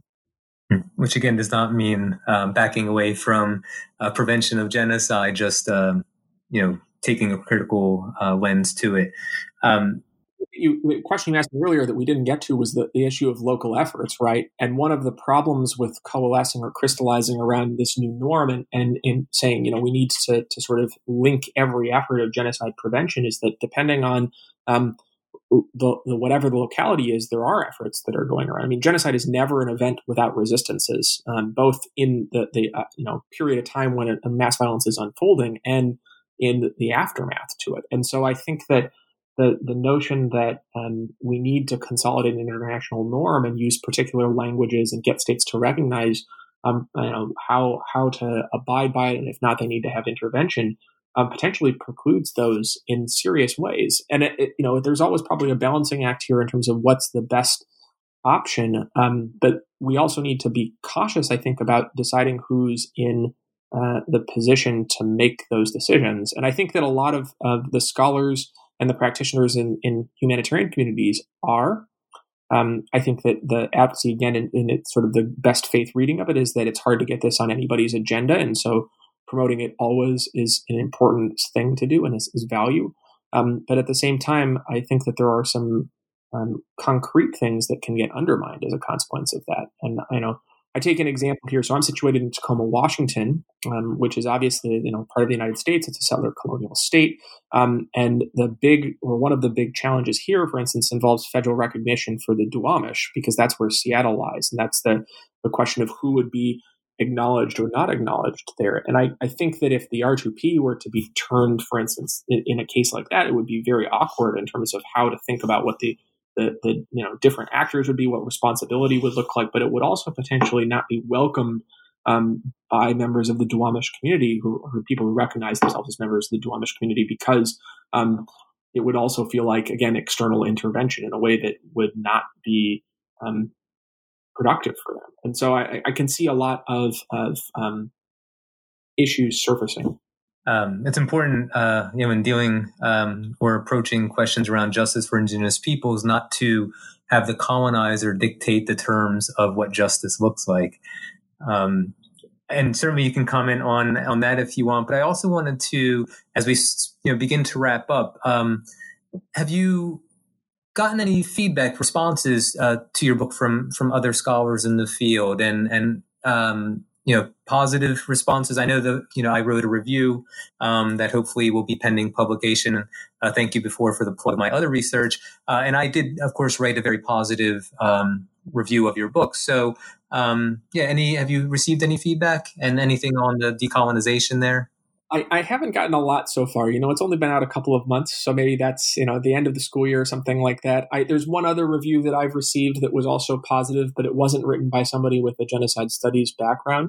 [SPEAKER 2] Which again does not mean um, backing away from uh, prevention of genocide, just um, you know taking a critical uh, lens to it. Um,
[SPEAKER 3] You, the question you asked me earlier that we didn't get to was the, the issue of local efforts, right? And one of the problems with coalescing or crystallizing around this new norm and, and in saying, you know, we need to, to sort of link every effort of genocide prevention is that depending on um, the, the whatever the locality is, there are efforts that are going around. I mean, genocide is never an event without resistances, um, both in the, the uh, you know period of time when a, a mass violence is unfolding and in the aftermath to it. And so I think that The, the notion that um, we need to consolidate an international norm and use particular languages and get states to recognize um, you know, how how to abide by it, and if not, they need to have intervention, um, potentially precludes those in serious ways. And it, it, you know, there's always probably a balancing act here in terms of what's the best option. Um, but we also need to be cautious, I think, about deciding who's in uh, the position to make those decisions. And I think that a lot of, of the scholars and the practitioners in, in humanitarian communities are. Um, I think that the advocacy, again, in, in its sort of the best faith reading of it, is that it's hard to get this on anybody's agenda. And so promoting it always is an important thing to do and is, is value. Um, but at the same time, I think that there are some um, concrete things that can get undermined as a consequence of that. And I know I take an example here. So I'm situated in Tacoma, Washington, um, which is obviously, you know, part of the United States. It's a settler colonial state. Um, and the big, or one of the big challenges here, for instance, involves federal recognition for the Duwamish, because that's where Seattle lies. And that's the, the question of who would be acknowledged or not acknowledged there. And I, I think that if the R two P were to be turned, for instance, in, in a case like that, it would be very awkward in terms of how to think about what the The, the you know different actors would be, what responsibility would look like, but it would also potentially not be welcomed um, by members of the Duwamish community, who are people who recognize themselves as members of the Duwamish community, because um, it would also feel like, again, external intervention in a way that would not be um, productive for them. And so I, I can see a lot of, of um, issues surfacing.
[SPEAKER 2] Um, it's important, uh, you know, in dealing um, or approaching questions around justice for indigenous peoples, not to have the colonizer dictate the terms of what justice looks like. Um, and certainly you can comment on on that if you want. But I also wanted to, as we you know begin to wrap up, um, have you gotten any feedback, responses uh, to your book from from other scholars in the field, and and um, you know, positive responses? I know that, you know, I wrote a review um, that hopefully will be pending publication. Uh, thank you before for the plug of my other research. Uh, and I did, of course, write a very positive um, review of your book. So, um, yeah, any have you received any feedback and anything on the decolonization there?
[SPEAKER 3] I, I haven't gotten a lot so far. You know, it's only been out a couple of months, so maybe that's, you know, the end of the school year or something like that. I, there's one other review that I've received that was also positive, but it wasn't written by somebody with a genocide studies background.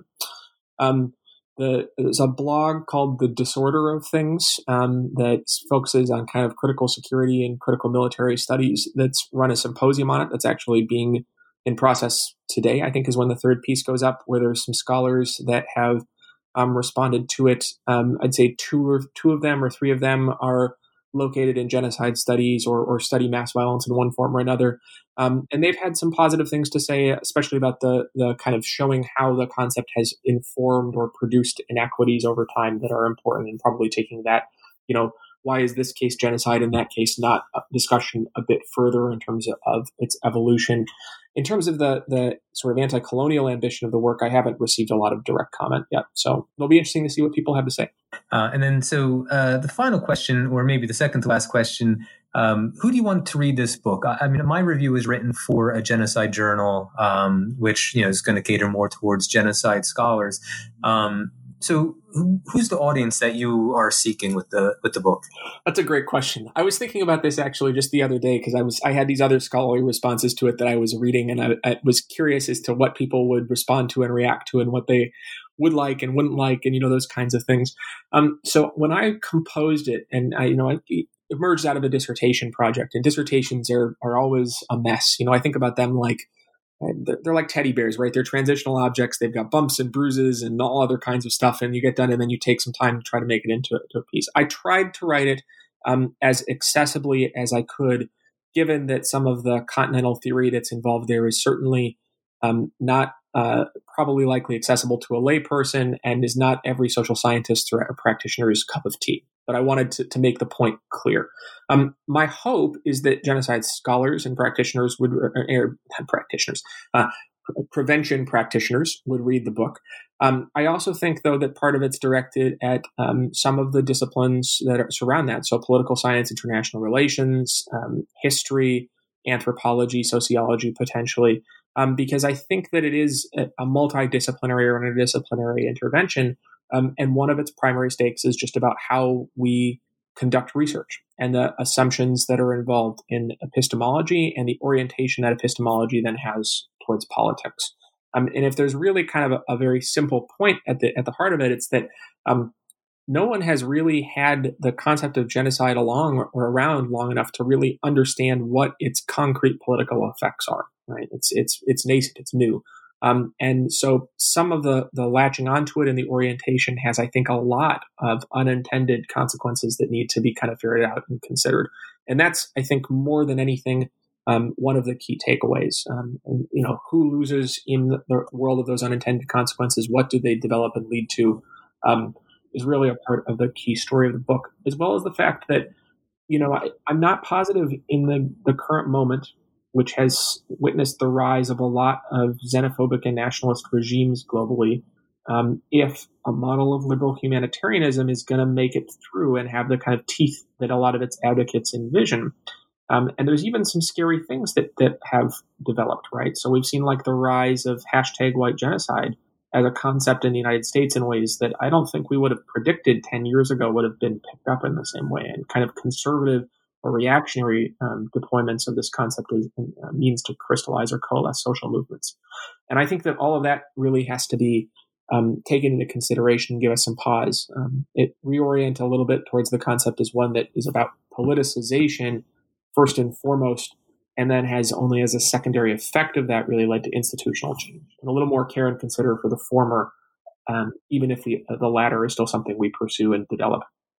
[SPEAKER 3] Um, the, there's a blog called The Disorder of Things um, that focuses on kind of critical security and critical military studies that's run a symposium on it that's actually being in process today, I think is when the third piece goes up, where there's some scholars that have Um, responded to it. Um, I'd say two or two of them or three of them are located in genocide studies or, or study mass violence in one form or another. Um, and they've had some positive things to say, especially about the, the kind of showing how the concept has informed or produced inequities over time that are important, and probably taking that, you know, why is this case genocide, in that case not, a discussion a bit further in terms of, of its evolution. In terms of the the sort of anti-colonial ambition of the work, I haven't received a lot of direct comment yet. So it'll be interesting to see what people have to say.
[SPEAKER 2] Uh, and then, so uh, the final question, or maybe the second to last question, um, who do you want to read this book? I, I mean, my review is written for a genocide journal, um, which, you know, is going to cater more towards genocide scholars. Um, so who, who's the audience that you are seeking with the with the book?
[SPEAKER 3] That's a great question. I was thinking about this actually just the other day, because I was I had these other scholarly responses to it that I was reading, and I, I was curious as to what people would respond to and react to, and what they would like and wouldn't like, and you know, those kinds of things. Um, so when I composed it, and I you know I emerged out of a dissertation project, and dissertations are are always a mess. You know, I think about them like they're like teddy bears, right? They're transitional objects. They've got bumps and bruises and all other kinds of stuff. And you get done, and then you take some time to try to make it into a, into a piece. I tried to write it um, as accessibly as I could, given that some of the continental theory that's involved there is certainly um, not uh, probably likely accessible to a layperson, and is not every social scientist or practitioner's cup of tea. But I wanted to, to make the point clear. Um, my hope is that genocide scholars and practitioners would, or, or practitioners, uh, prevention practitioners would read the book. Um, I also think, though, that part of it's directed at um, some of the disciplines that are, surround that. So political science, international relations, um, history, anthropology, sociology, potentially, um, because I think that it is a, a multidisciplinary or interdisciplinary intervention. Um, and one of its primary stakes is just about how we conduct research and the assumptions that are involved in epistemology and the orientation that epistemology then has towards politics. Um, and if there's really kind of a, a very simple point at the at the heart of it, it's that um, no one has really had the concept of genocide along or, or around long enough to really understand what its concrete political effects are. Right? It's it's it's nascent. It's new. Um, and so some of the, the latching onto it and the orientation has, I think, a lot of unintended consequences that need to be kind of figured out and considered. And that's, I think, more than anything, um, one of the key takeaways. Um, and, you know, who loses in the world of those unintended consequences? What do they develop and lead to? Um, is really a part of the key story of the book, as well as the fact that, you know, I, I'm not positive in the, the current moment, which has witnessed the rise of a lot of xenophobic and nationalist regimes globally, um, if a model of liberal humanitarianism is going to make it through and have the kind of teeth that a lot of its advocates envision. Um, and there's even some scary things that, that have developed, right? So we've seen like the rise of hashtag white genocide as a concept in the United States in ways that I don't think we would have predicted ten years ago would have been picked up in the same way, and kind of conservative or reactionary um, deployments of this concept as a means to crystallize or coalesce social movements. And I think that all of that really has to be um, taken into consideration and give us some pause. Um, it reorient a little bit towards the concept as one that is about politicization first and foremost, and then has only as a secondary effect of that really led to institutional change. And a little more care and consider for the former, um, even if the, the latter is still something we pursue and develop.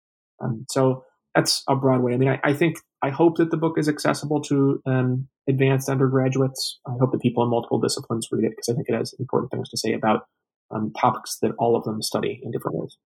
[SPEAKER 3] Um, so that's a broad way. I mean, I, I think, I hope that the book is accessible to um, advanced undergraduates. I hope that people in multiple disciplines read it, because I think it has important things to say about um, topics that all of them study in different ways.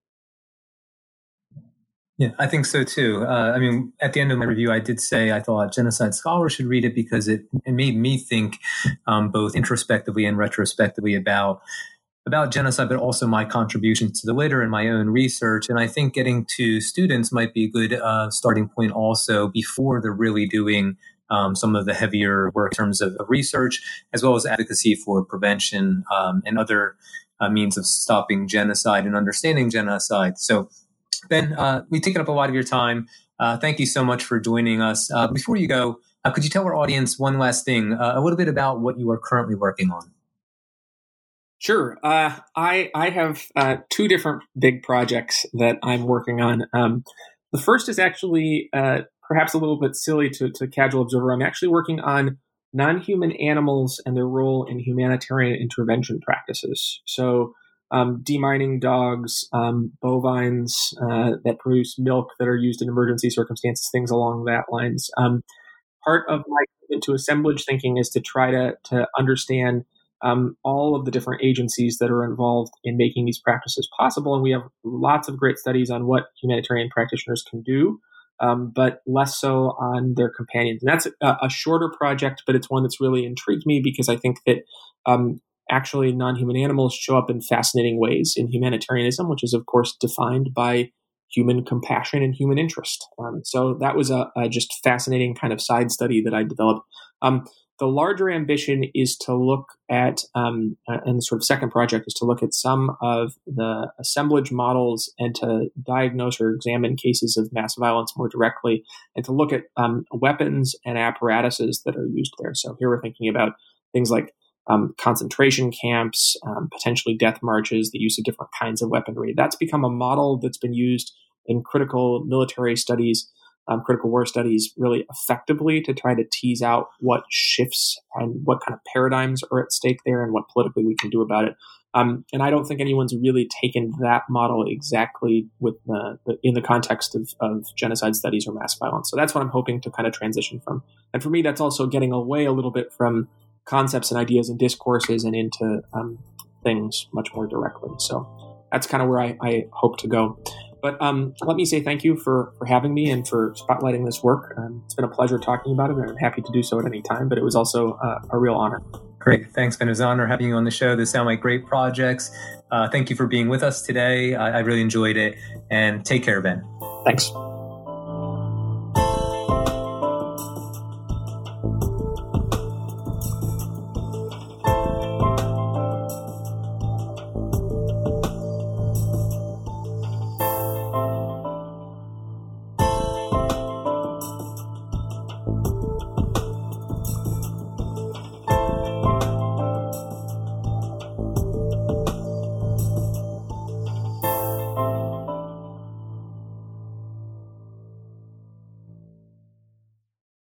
[SPEAKER 2] Yeah, I think so too. Uh, I mean, at the end of my review, I did say I thought genocide scholars should read it because it, it made me think um, both introspectively and retrospectively about about genocide, but also my contribution to the litter and my own research. And I think getting to students might be a good uh, starting point also before they're really doing um, some of the heavier work in terms of, of research, as well as advocacy for prevention um, and other uh, means of stopping genocide and understanding genocide. So, Ben, uh, we've taken up a lot of your time. Uh, thank you so much for joining us. Uh, before you go, uh, could you tell our audience one last thing, uh, a little bit about what you are currently working on?
[SPEAKER 3] Sure. Uh, I I have uh, two different big projects that I'm working on. Um, the first is actually uh, perhaps a little bit silly to, to casual observer. I'm actually working on non-human animals and their role in humanitarian intervention practices. So um, demining dogs, um, bovines uh, that produce milk that are used in emergency circumstances, things along that lines. Um, part of my commitment to assemblage thinking is to try to, to understand um, all of the different agencies that are involved in making these practices possible. And we have lots of great studies on what humanitarian practitioners can do, um, but less so on their companions. And that's a, a shorter project, but it's one that's really intrigued me because I think that um, actually non-human animals show up in fascinating ways in humanitarianism, which is, of course, defined by human compassion and human interest. Um, so that was a, a just fascinating kind of side study that I developed. Um, the larger ambition is to look at, um, and the sort of second project is to look at some of the assemblage models and to diagnose or examine cases of mass violence more directly, and to look at um, weapons and apparatuses that are used there. So here we're thinking about things like Um, concentration camps, um, potentially death marches, the use of different kinds of weaponry. That's become a model that's been used in critical military studies, um, critical war studies, really effectively to try to tease out what shifts and what kind of paradigms are at stake there and what politically we can do about it. Um, and I don't think anyone's really taken that model exactly with the, the, in the context of, of genocide studies or mass violence. So that's what I'm hoping to kind of transition from. And for me, that's also getting away a little bit from concepts and ideas and discourses and into um, things much more directly. So that's kind of where I, I hope to go. But um, let me say thank you for, for having me and for spotlighting this work. Um, it's been a pleasure talking about it, and I'm happy to do so at any time, but it was also uh, a real honor.
[SPEAKER 2] Great. Thanks, Ben. It was an honor having you on the show. They sound like great projects. Uh, thank you for being with us today. I, I really enjoyed it. And take care, Ben.
[SPEAKER 3] Thanks.